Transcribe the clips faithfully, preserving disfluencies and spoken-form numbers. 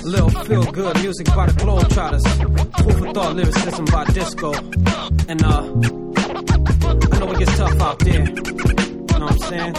A little feel good music by the Globetrotters. Food for thought lyricism by Disco. And uh, I know it gets tough out there. You know what I'm saying?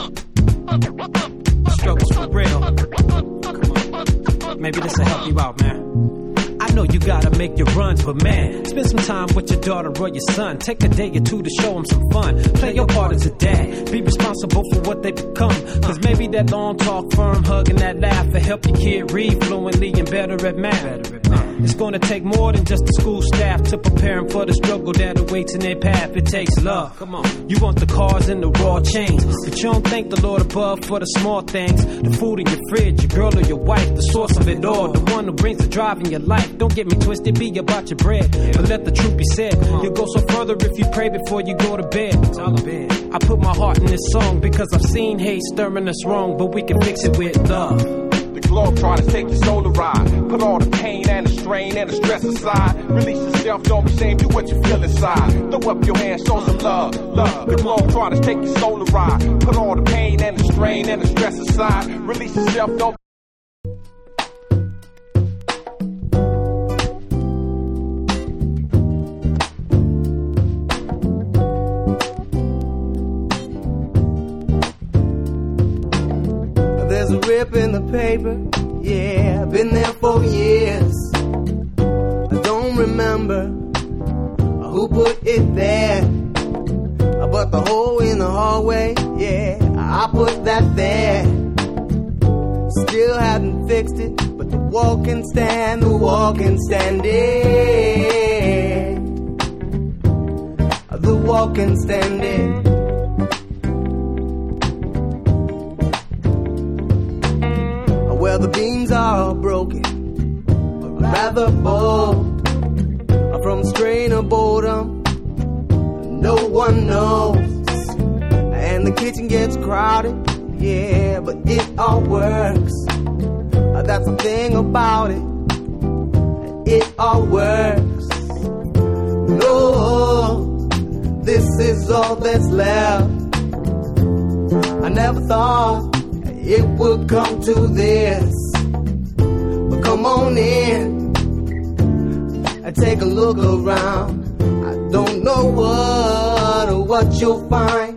Struggles for real. Come on. Maybe this will help you out, man. I know you gotta make your runs, but man, spend some time with your daughter or your son. Take a day or two to show them some fun. Play your part as a dad. Be responsible for what they become. Cause maybe that long talk, firm hug, and that laugh will help your kid read fluently and better at math. It's gonna take more than just the school staff to prepare them for the struggle that awaits in their path. It takes love. Come on. You want the cars and the raw chains, but you don't thank the Lord above for the small things. The food in your fridge, your girl or your wife, the source of it all, the one who brings the drive in your life. Don't get me twisted, be about your bread, but let the truth be said. You'll go so further if you pray before you go to bed. I put my heart in this song because I've seen hate stirring us wrong, but we can fix it with love. The Globetrotters take your soul to ride. Put all the pain and the strain and the stress aside. Release yourself, don't be ashamed, do what you feel inside. Throw up your hands, show some love, love. The Globetrotters take your soul to ride. Put all the pain and the strain and the stress aside. Release yourself, don't There's a rip in the paper, yeah, I've been there for years. I don't remember who put it there, but the hole in the hallway, yeah, I put that there. Still haven't fixed it, but the wall can stand, the wall can stand it. The wall can stand it. Well, the beams are broken, but rather bold. From strain of boredom, no one knows. And the kitchen gets crowded, yeah, but it all works. That's the thing about it, it all works. No, this is all that's left. I never thought it would come to this, but come on in and take a look around. I don't know what or what you'll find,